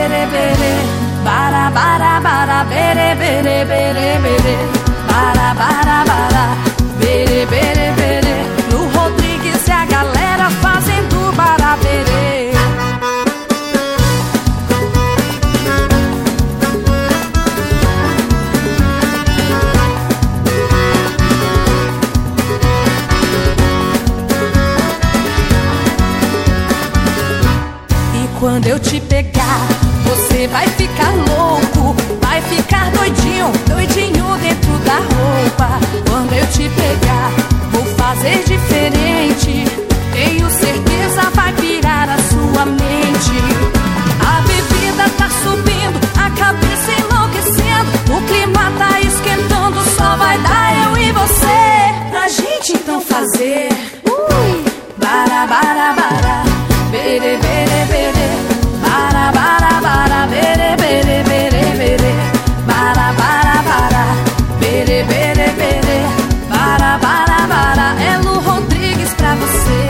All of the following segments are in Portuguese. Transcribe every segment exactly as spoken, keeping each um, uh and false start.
bere bere, bara bara bara, bere bere bere bere, bara bara bara, bere bere bere. Lu Rodrigues e a galera fazendo baraberê. Quando eu te pegar, você vai ficar louco, vai ficar doidinho, doidinho dentro da roupa. Quando eu te pegar, vou fazer diferente, tenho certeza vai virar a sua mente. A bebida tá subindo, a cabeça enlouquecendo, o clima tá esquentando, só vai dar eu e você. Pra gente então fazer ui, bara bara bara, bere bere bere, bara bara bara, bere bere bere bere, bara bara bara, bere bere bere, bara bara bara. É Lu Rodrigues pra você.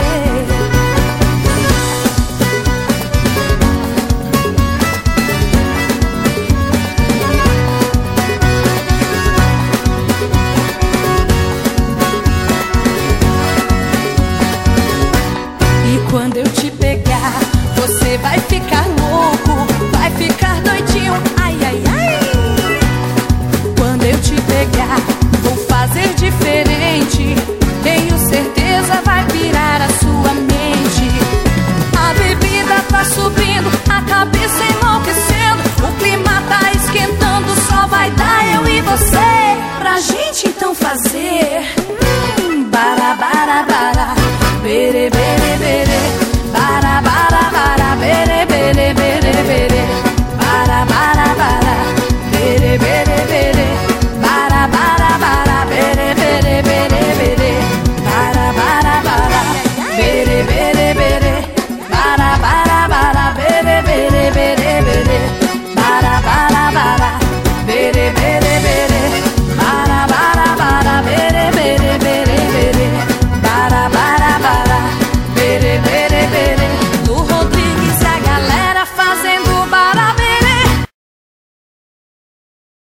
E quando eu te pegar, você vai ficar louco, vai ficar doidinho, ai, ai, ai. Quando eu te pegar, vou fazer diferente, tenho certeza vai virar a sua mente. A bebida tá subindo, a cabeça enlouquecendo, o clima tá esquentando, só vai dar eu e você. Pra gente então fazer hum, bara, bara, bara, bere, bere, bere, bara, bara, bara, bere, bere, bere, bere, bara, bara, bara, bere, bere, bere, bara, bara, bara, bere, bere, bere, bere, bara, bara, bara, bere, bere, bere.